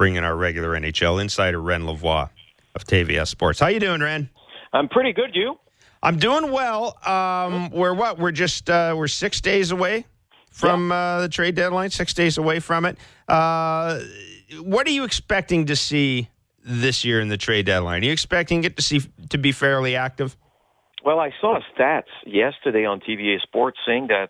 bring in our regular NHL insider, Ren Lavoie of TVS Sports. How you doing, Ren? I'm pretty good, you? I'm doing well. We're 6 days away from the trade deadline, 6 days away from it. What are you expecting to see this year in the trade deadline? Are you expecting it to be fairly active? Well, I saw stats yesterday on TVA Sports saying that,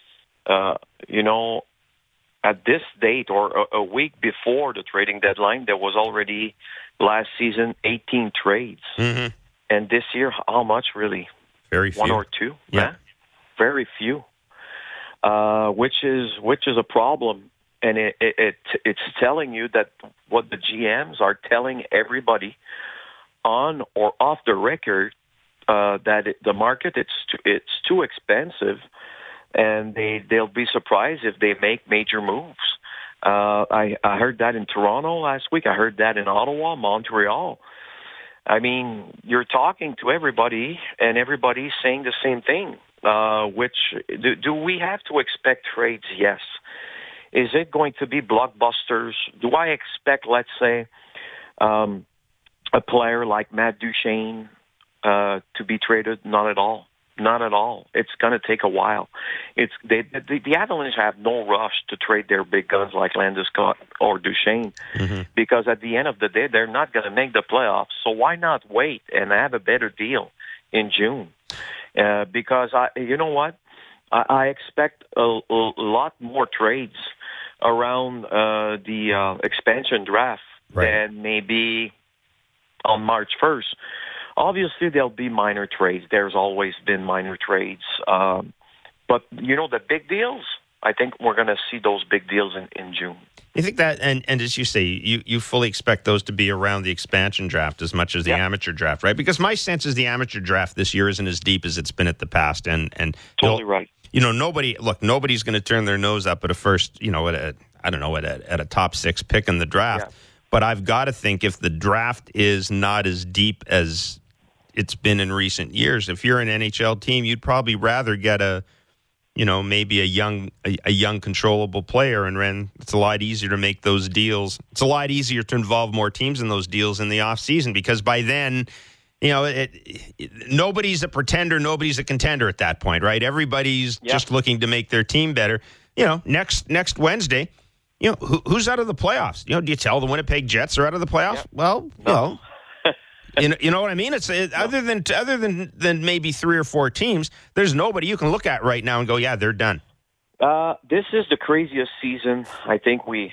at this date or a week before the trading deadline, there was already last season 18 trades. Mm-hmm. And this year, how much really? Very few. One or two? Yeah. Very few. Which is a problem. And it's telling you that what the GMs are telling everybody on or off the record, that the market it's too expensive, and they'll be surprised if they make major moves. I heard that in Toronto last week. I heard that in Ottawa, Montreal. I mean, you're talking to everybody, and everybody's saying the same thing. Do we have to expect trades? Yes. Is it going to be blockbusters? Do I expect, let's say, a player like Matt Duchene to be traded? Not at all. Not at all. It's going to take a while. The Avalanche have no rush to trade their big guns like Landeskog or Duchene, because at the end of the day, they're not going to make the playoffs. So why not wait and have a better deal in June? Because you know what? I expect a lot more trades around the expansion draft than maybe on March 1st. Obviously, there'll be minor trades. There's always been minor trades. But, the big deals, I think we're going to see those big deals in June. You think that, and as you say, you fully expect those to be around the expansion draft as much as the amateur draft, right? Because my sense is the amateur draft this year isn't as deep as it's been at the past. And totally right. Nobody's going to turn their nose up at a first, at a top 6 pick in the draft. Yeah. But I've got to think if the draft is not as deep as it's been in recent years, if you're an NHL team, you'd probably rather get maybe a young controllable player. And Ren, it's a lot easier to make those deals. It's a lot easier to involve more teams in those deals in the off season, because by then, nobody's a pretender, nobody's a contender at that point, right? Everybody's just looking to make their team better. Next Wednesday, who's out of the playoffs? Do you tell the Winnipeg Jets are out of the playoffs? Yep. Well, no. You know what I mean? It's other than maybe 3 or 4 teams, there's nobody you can look at right now and go, yeah, they're done. This is the craziest season I think we're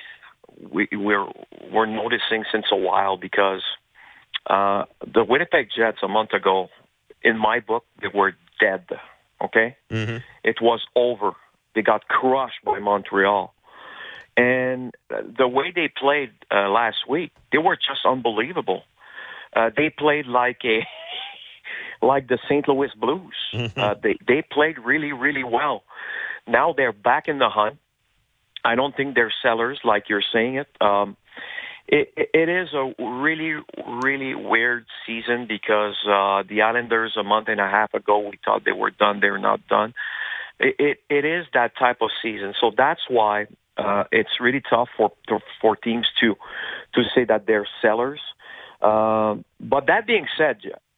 noticing since a while, because the Winnipeg Jets a month ago, in my book, they were dead. Okay, It was over. They got crushed by Montreal, and the way they played last week, they were just unbelievable. They played like the St. Louis Blues. They played really, really well. Now they're back in the hunt. I don't think they're sellers like you're saying it. It is a really, really weird season, because the Islanders a month and a half ago, we thought they were done. They're not done. It is that type of season. So that's why it's really tough for teams to say that they're sellers. But that being said,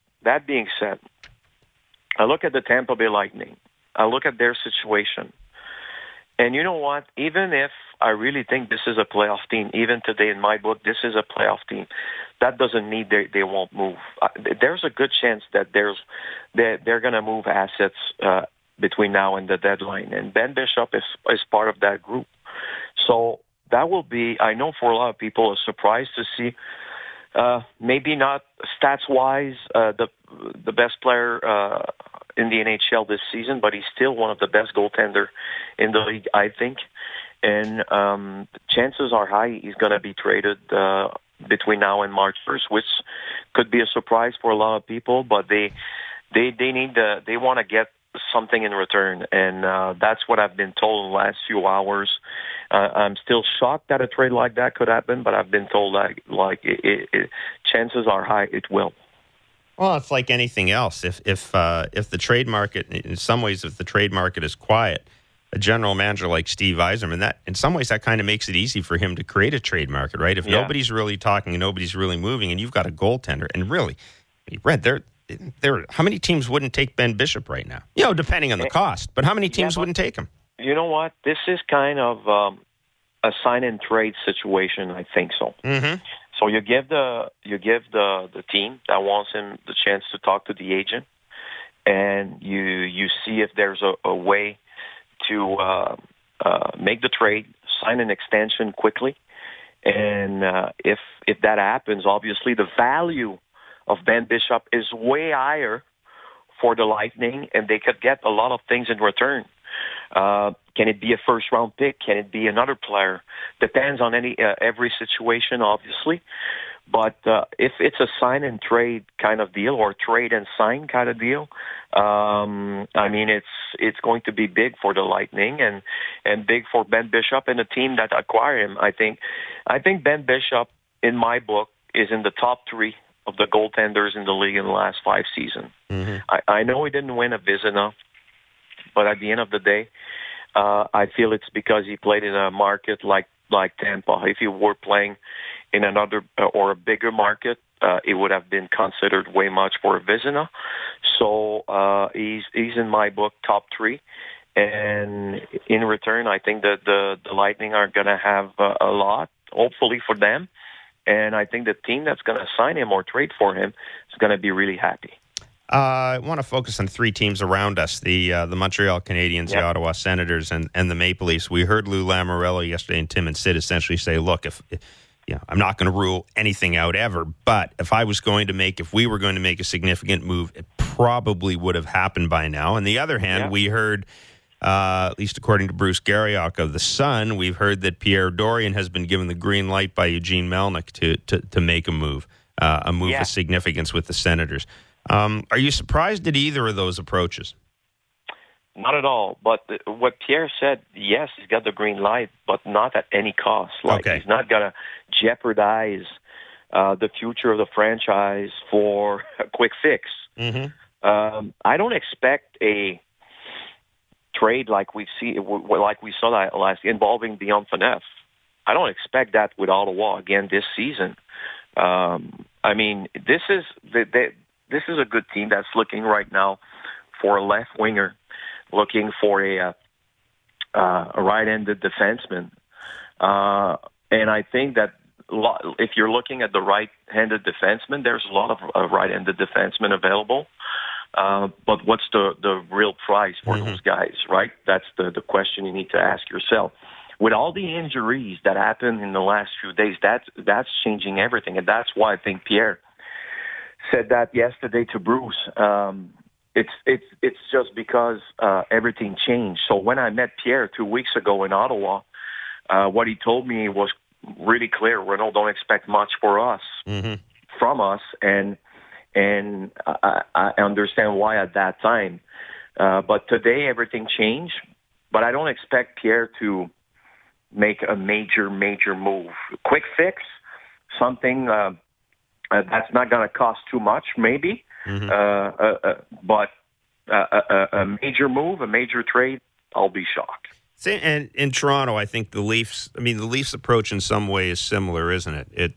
I look at the Tampa Bay Lightning. I look at their situation. And you know what? Even if I really think this is a playoff team, even today in my book, this is a playoff team, that doesn't mean they won't move. There's a good chance that they're going to move assets between now and the deadline. And Ben Bishop is part of that group. So that will be, I know for a lot of people, a surprise to see. Maybe not stats-wise the best player in the NHL this season, but he's still one of the best goaltender in the league, I think. And chances are high he's going to be traded between now and March 1st, which could be a surprise for a lot of people. But they want to get something in return, and that's what I've been told in the last few hours. I'm still shocked that a trade like that could happen, but I've been told chances are high it will. Well, it's like anything else. If the trade market, in some ways, if the trade market is quiet, a general manager like Steve Yzerman, that in some ways that kind of makes it easy for him to create a trade market, right? If nobody's really talking and nobody's really moving, and you've got a goaltender, and really, Brett, there, how many teams wouldn't take Ben Bishop right now? Depending on the cost, but how many teams wouldn't take him? You know what? This is kind of a sign and trade situation. I think so. Mm-hmm. So you give the team that wants him the chance to talk to the agent, and you see if there's a way to make the trade, sign an extension quickly, and if that happens, obviously the value of Ben Bishop is way higher for the Lightning, and they could get a lot of things in return. Can it be a first-round pick? Can it be another player? Depends on every situation, obviously. But if it's a sign and trade kind of deal, or trade and sign kind of deal, I mean, it's going to be big for the Lightning and big for Ben Bishop and the team that acquire him. I think Ben Bishop, in my book, is in the top 3 of the goaltenders in the league in the last 5 seasons. Mm-hmm. I know he didn't win a Vezina, but at the end of the day, I feel it's because he played in a market like Tampa. If he were playing in another or a bigger market, it would have been considered way much for a Vezina. So he's in my book top 3, and in return, I think that the Lightning are going to have a lot, hopefully for them, and I think the team that's going to sign him or trade for him is going to be really happy. I want to focus on 3 teams around us, the Montreal Canadiens, the Ottawa Senators, and the Maple Leafs. We heard Lou Lamoriello yesterday and Tim and Sid essentially say, look, if I'm not going to rule anything out ever, but if we were going to make a significant move, it probably would have happened by now. On the other hand, we heard, at least according to Bruce Garriock of The Sun, we've heard that Pierre Dorion has been given the green light by Eugene Melnyk to make a move of significance with the Senators. Are you surprised at either of those approaches? Not at all. But what Pierre said, yes, he's got the green light, but not at any cost. He's not going to jeopardize the future of the franchise for a quick fix. Mm-hmm. I don't expect a trade like we saw that last involving Dion Phaneuf. I don't expect that with Ottawa again this season. I mean, this is a good team that's looking right now for a left winger, looking for a right-handed defenseman. And I think that if you're looking at the right-handed defenseman, there's a lot of right-handed defensemen available. But what's the real price for those guys, right? That's the question you need to ask yourself. With all the injuries that happened in the last few days, that's changing everything. And that's why I think Pierre said that yesterday to Bruce. It's just because everything changed. So when I met Pierre 2 weeks ago in Ottawa, what he told me was really clear. Renault don't expect much from us, and I understand why at that time. But today everything changed. But I don't expect Pierre to make a major move. Quick fix, something that's not going to cost too much, maybe. But a major move, a major trade, I'll be shocked. And in Toronto, I think the Leafs approach in some way is similar, isn't it?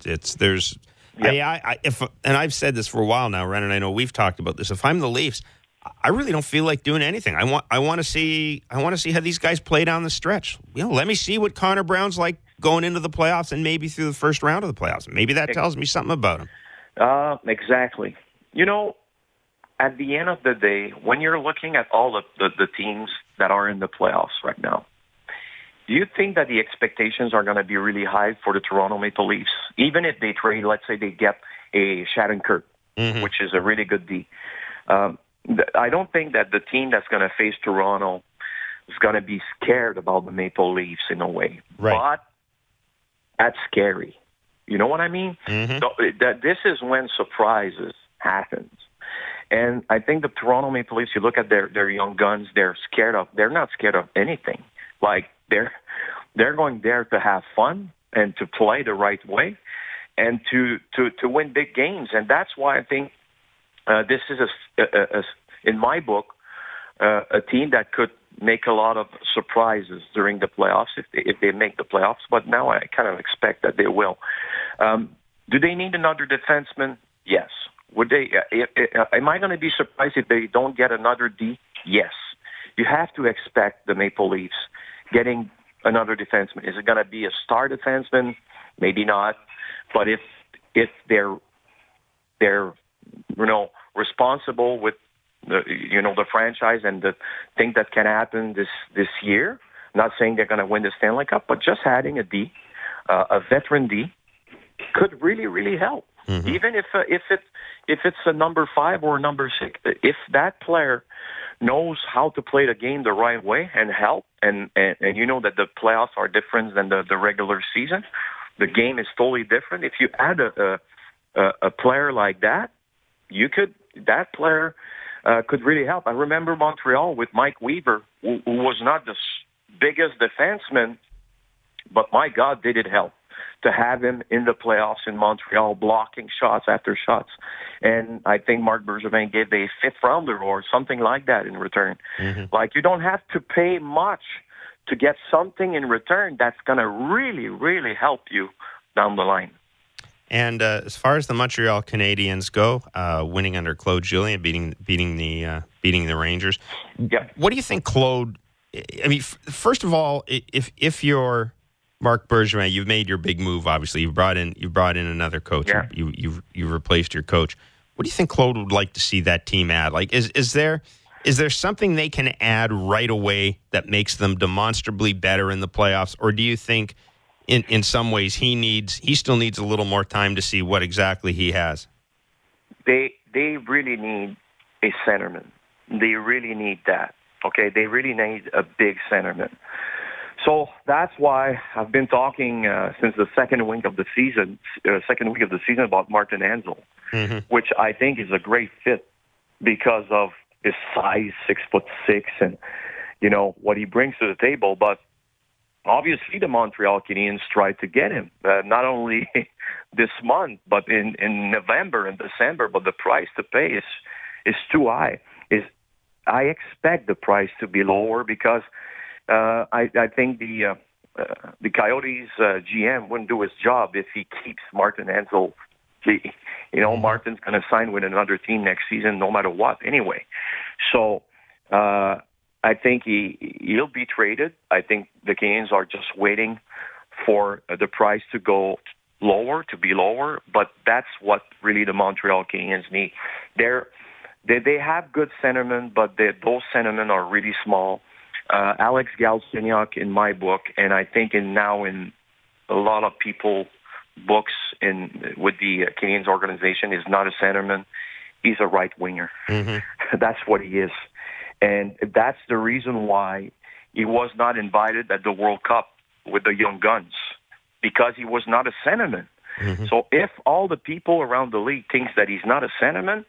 And I've said this for a while now, Ren, and I know we've talked about this. If I'm the Leafs, I really don't feel like doing anything. I want to see how these guys play down the stretch. Let me see what Connor Brown's like going into the playoffs and maybe through the first round of the playoffs. Maybe that tells me something about him. Exactly. At the end of the day, when you're looking at all the teams that are in the playoffs right now, do you think that the expectations are going to be really high for the Toronto Maple Leafs? Even if they trade, let's say they get a Shattenkirk, which is a really good D. I don't think that the team that's going to face Toronto is going to be scared about the Maple Leafs in a way. Right. But that's scary. You know what I mean? So this is when surprises happens. And I think the Toronto Maple Leafs, you look at their young guns, they're not scared of anything. Like they're going there to have fun and to play the right way and to win big games. And that's why I think this is in my book, a team that could make a lot of surprises during the playoffs if they make the playoffs, but now I kind of expect that they will. Do they need another defenseman? Yes. Would they? Am I going to be surprised if they don't get another D? Yes. You have to expect the Maple Leafs getting another defenseman. Is it going to be a star defenseman? Maybe not. But if they're responsible with the franchise and the thing that can happen this year, I'm not saying they're going to win the Stanley Cup, but just adding a D, a veteran D, could really, really help. Mm-hmm. Even if it's a number 5 or a number 6, if that player knows how to play the game the right way and help, and you know that the playoffs are different than the regular season, the game is totally different. If you add a player like that, that player could really help. I remember Montreal with Mike Weaver, who was not the biggest defenseman, but my God, did it help to have him in the playoffs in Montreal, blocking shots after shots. And I think Marc Bergevin gave a 5th rounder or something like that in return. Mm-hmm. Like, you don't have to pay much to get something in return that's going to really, really help you down the line. And as far as the Montreal Canadiens go, winning under Claude Julien, beating the Rangers. Yeah. What do you think, Claude? I mean, first of all, if you're Marc Bergevin, you've made your big move. Obviously, you brought in another coach. Yeah. You replaced your coach. What do you think Claude would like to see that team add? Like, is there something they can add right away that makes them demonstrably better in the playoffs, or do you think in some ways he still needs a little more time to see what exactly he has? They really need a centerman. They really need that. Okay, they really need a big centerman. So that's why I've been talking since the second week of the season about Martin Hanzal, mm-hmm. which I think is a great fit because of his size, 6'6", and what he brings to the table. But obviously, the Montreal Canadiens tried to get him not only this month, but in November and December. But the price to pay is too high. I expect the price to be lower because. I think the Coyotes GM wouldn't do his job if he keeps Martin Hanzal. Martin's going to sign with another team next season, no matter what. Anyway, so I think he'll be traded. I think the Canadiens are just waiting for the price to go lower, to be lower. But that's what really the Montreal Canadiens need. They have good centermen, but those centermen are really small. Alex Galchenyuk in my book, and I think in a lot of people books with the Canadiens organization, is not a centerman. He's a right winger. Mm-hmm. That's what he is. And that's the reason why he was not invited at the World Cup with the Young Guns, because he was not a centerman. Mm-hmm. So if all the people around the league thinks that he's not a centerman,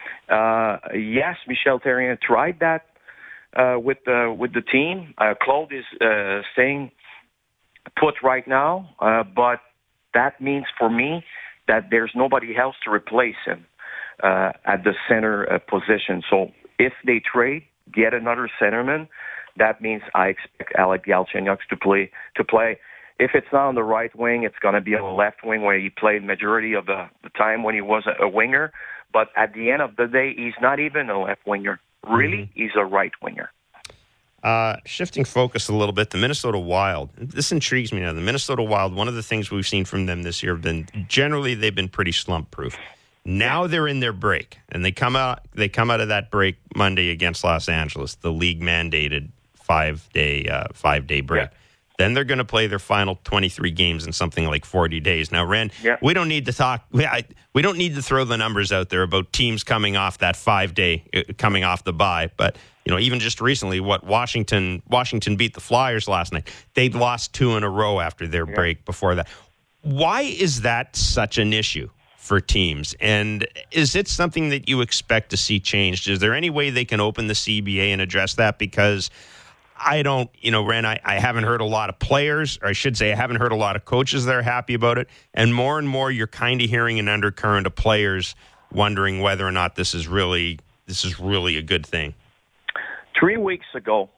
yes, Michel Therrien tried that with the team. Claude is staying put right now, but that means for me that there's nobody else to replace him at the center position. So if they trade, get another centerman, that means I expect Alex Galchenyuk to play. If it's not on the right wing, it's going to be on the left wing, where he played majority of the time when he was a winger. But at the end of the day, he's not even a left winger. Really, he's a right winger. Shifting focus a little bit, the Minnesota Wild. This intrigues me now. The Minnesota Wild, one of the things we've seen from them this year have been, generally they've been pretty slump-proof. Now they're in their break, and they come out of that break Monday against Los Angeles, the league-mandated five-day break. Yeah. Then they're going to play their final 23 games in something like 40 days. Now, Ren, we don't need to talk. We don't need to throw the numbers out there about teams coming off that 5-day, coming off the bye. But even just recently, Washington beat the Flyers last night. They'd lost 2 in a row after their break before that. Why is that such an issue for teams? And is it something that you expect to see changed? Is there any way they can open the CBA and address that? Because I don't, Ren, I haven't heard a lot of players, or I should say I haven't heard a lot of coaches that are happy about it. And more you're kind of hearing an undercurrent of players wondering whether or not this is really a good thing. 3 weeks ago,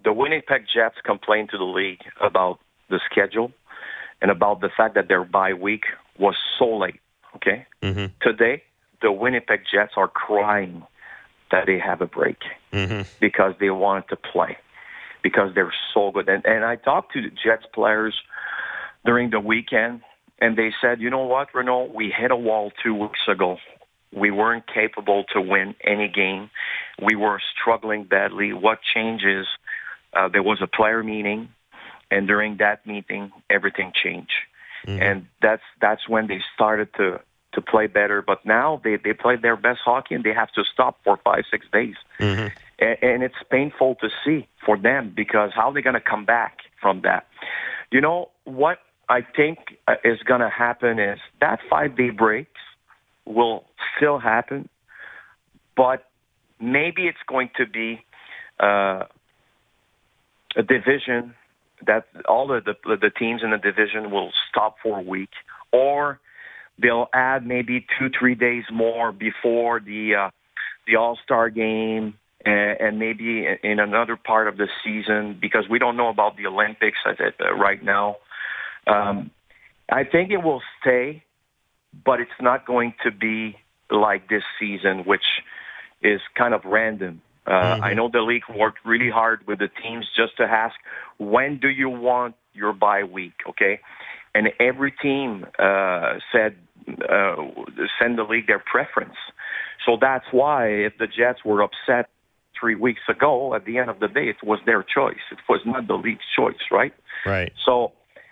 the Winnipeg Jets complained to the league about the schedule and about the fact that their bye week was so late, okay? Mm-hmm. Today, the Winnipeg Jets are crying that they have a break because they wanted to play, because they're so good. And I talked to the Jets players during the weekend, and they said, you know what, Renaud, we hit a wall 2 weeks ago. We weren't capable to win any game. We were struggling badly. What changes? There was a player meeting, and during that meeting, everything changed. Mm-hmm. And that's when they started to play better. But now they played their best hockey, and they have to stop for 5-6 days. Mm-hmm. And it's painful to see for them, because how are they going to come back from that? You know, what I think is going to happen is that 5-day break will still happen, but maybe it's going to be a division that all of the teams in the division will stop for a week, or they'll add maybe 2-3 days more before the All-Star game, and maybe in another part of the season, because we don't know about the Olympics right now. I think it will stay, but it's not going to be like this season, which is kind of random. I know the league worked really hard with the teams just to ask, when do you want your bye week, okay? And every team said, send the league their preference. So that's why if the Jets were upset 3 weeks ago, at the end of the day, it was their choice. It was not the league's choice, right? Right. So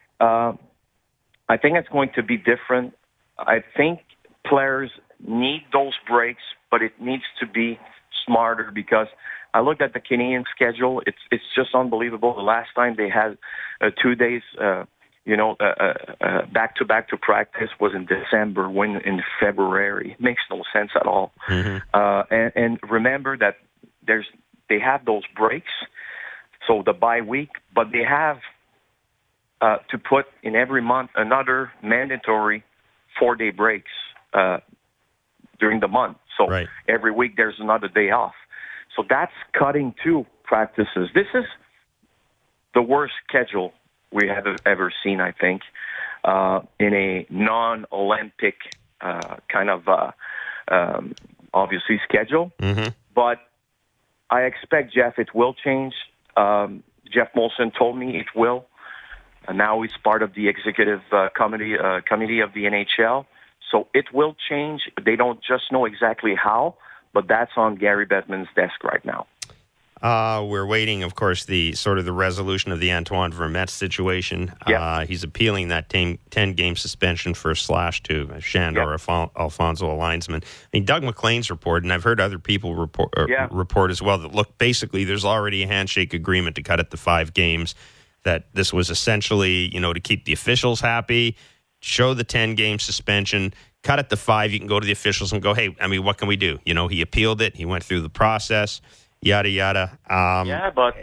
I think it's going to be different. I think players need those breaks, but it needs to be smarter, because I looked at the Canadian schedule. It's just unbelievable. The last time they had 2 days, back-to-back to practice was in December, when in February. It makes no sense at all. Mm-hmm. And remember that they have those breaks, so the bye week, but they have to put in every month another mandatory 4-day breaks during the month. So right. Every week there's another day off. So that's cutting 2 practices. This is the worst schedule we have ever seen, I think, in a non-Olympic kind of obviously schedule. Mm-hmm. But I expect, Jeff, it will change. Jeff Molson told me it will. And now he's part of the executive committee of the NHL. So it will change. They don't just know exactly how, but that's on Gary Bettman's desk right now. We're waiting, of course, the resolution of the Antoine Vermette situation. Yep. He's appealing that 10-game suspension for slash to Shandor Alfonso Linesman. I mean, Doug McLean's report, and I've heard other people report as well, that look, basically there's already a handshake agreement to cut it to 5 games, that this was essentially, to keep the officials happy, show the 10-game suspension, cut it to 5. You can go to the officials and go, hey, I mean, what can we do? He appealed it. He went through the process. Yada, yada. But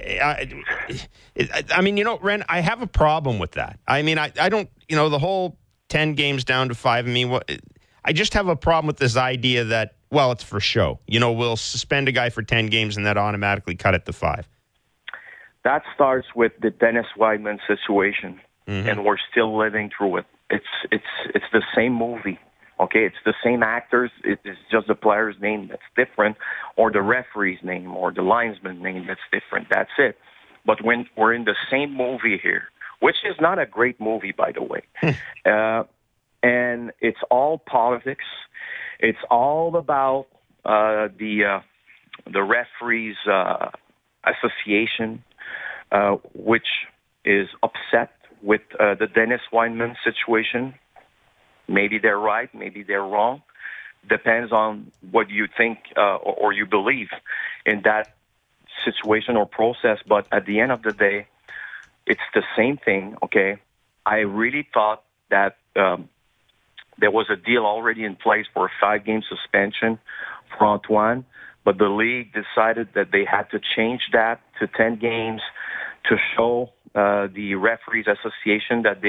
I mean, Ren, I have a problem with that. I mean, I don't, the whole 10 games down to 5. I mean, I just have a problem with this idea that, well, it's for show. We'll suspend a guy for 10 games and then automatically cut it to 5. That starts with the Dennis Weidman situation, and we're still living through it. It's the same movie. Okay, it's the same actors. It's just the player's name that's different, or the referee's name, or the linesman's name that's different. That's it. But when we're in the same movie here, which is not a great movie, by the way, and it's all politics. It's all about the referees association, which is upset with the Dennis Weidman situation. Maybe they're right, maybe they're wrong. Depends on what you think or you believe in that situation or process. But at the end of the day, it's the same thing, okay? I really thought that there was a deal already in place for a 5-game suspension for Antoine, but the league decided that they had to change that to 10 games to show the referees association that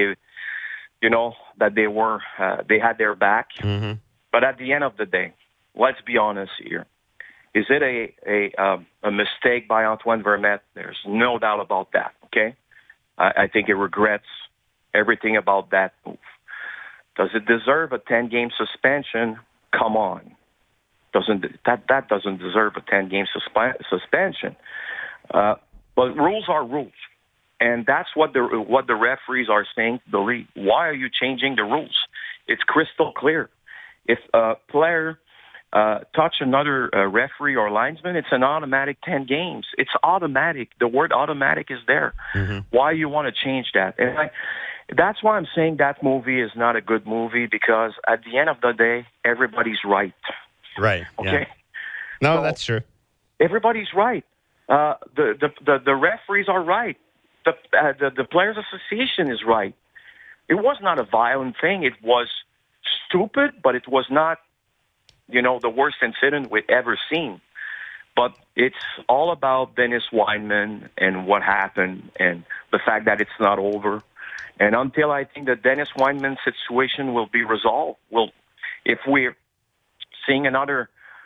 they had their back. Mm-hmm. But at the end of the day, let's be honest here. Is it a mistake by Antoine Vermette? There's no doubt about that, okay? I think he regrets everything about that move. Does it deserve a 10-game suspension? Come on. That doesn't deserve a 10-game suspension. But rules are rules. And that's what the referees are saying to the league. Why are you changing the rules? It's crystal clear. If a player touch another referee or linesman, it's an automatic 10 games. It's automatic. The word automatic is there. Mm-hmm. Why you want to change that? And that's why I'm saying that movie is not a good movie, because at the end of the day, everybody's right. Right. Okay. Yeah. No, that's true. Everybody's right. The referees are right. The Players Association is right. It was not a violent thing. It was stupid, but it was not, the worst incident we've ever seen. But it's all about Dennis Wideman and what happened and the fact that it's not over. And until I think the Dennis Wideman situation will be resolved, if we're seeing another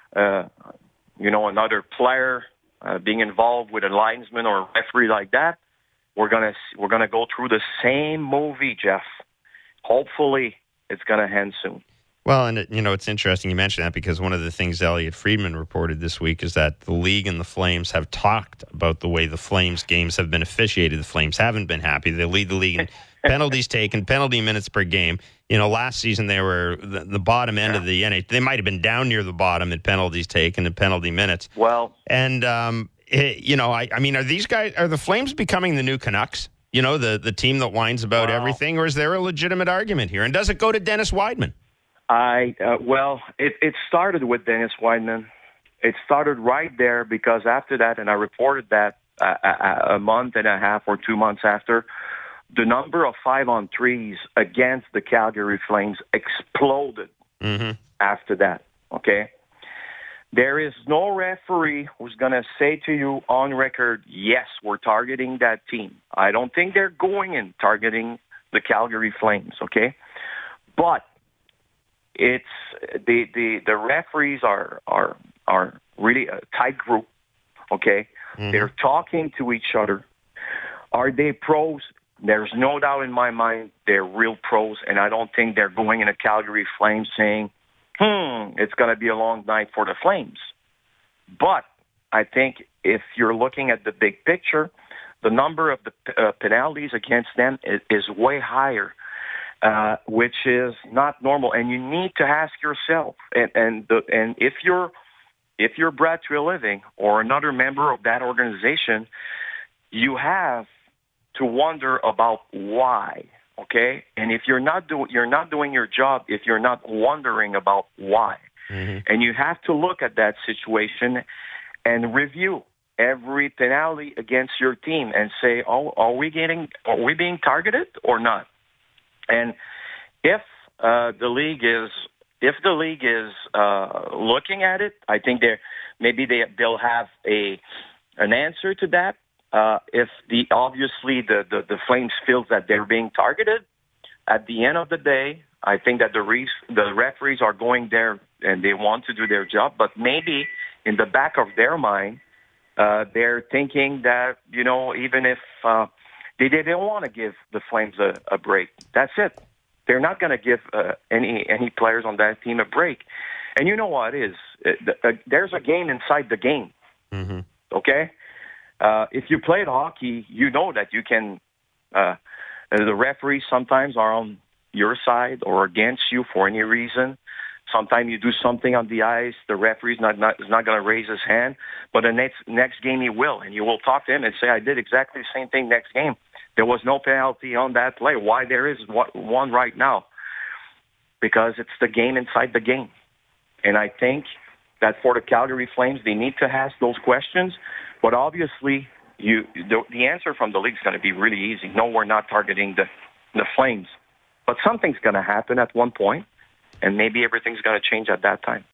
player being involved with a linesman or a referee like that, we're gonna go through the same movie, Jeff. Hopefully, it's gonna end soon. Well, and it's interesting you mentioned that, because one of the things Elliot Friedman reported this week is that the league and the Flames have talked about the way the Flames games have been officiated. The Flames haven't been happy. They lead the league in penalties taken, penalty minutes per game. Last season they were the bottom end of the NHL. They might have been down near the bottom in penalties taken and penalty minutes. Well, and are the Flames becoming the new Canucks? The team that whines about everything, or is there a legitimate argument here? And does it go to Dennis Wideman? It started with Dennis Wideman. It started right there, because after that, and I reported that a month and a half or 2 months after, the number of 5-on-3s against the Calgary Flames exploded after that, okay? There is no referee who's going to say to you on record, yes, we're targeting that team. I don't think they're going and targeting the Calgary Flames, okay? But it's the referees are really a tight group, okay? Mm-hmm. They're talking to each other. Are they pros? There's no doubt in my mind they're real pros, and I don't think they're going in a Calgary Flames saying, it's going to be a long night for the Flames. But I think if you're looking at the big picture, the number of the penalties against them is way higher, which is not normal. And you need to ask yourself, and if you're Brad Treliving or another member of that organization, you have to wonder about why. Okay, and if you're not doing your job if you're not wondering about why, and you have to look at that situation and review every penalty against your team and say, are we being targeted or not? And if the league is looking at it, I think they'll have an answer to that. If obviously the Flames feels that they're being targeted, at the end of the day, I think that the referees are going there and they want to do their job, but maybe in the back of their mind, they're thinking that, even if they don't want to give the Flames a break, that's it. They're not going to give any players on that team a break. And you know what it is? There's a game inside the game, okay? If you played hockey, you know that you can. The referees sometimes are on your side or against you for any reason. Sometimes you do something on the ice, the referee is not going to raise his hand, but the next game he will, and you will talk to him and say, "I did exactly the same thing next game. There was no penalty on that play. Why there is one right now?" Because it's the game inside the game, and I think that for the Calgary Flames, they need to ask those questions. But obviously, the answer from the league is going to be really easy. No, we're not targeting the Flames. But something's going to happen at one point, and maybe everything's going to change at that time.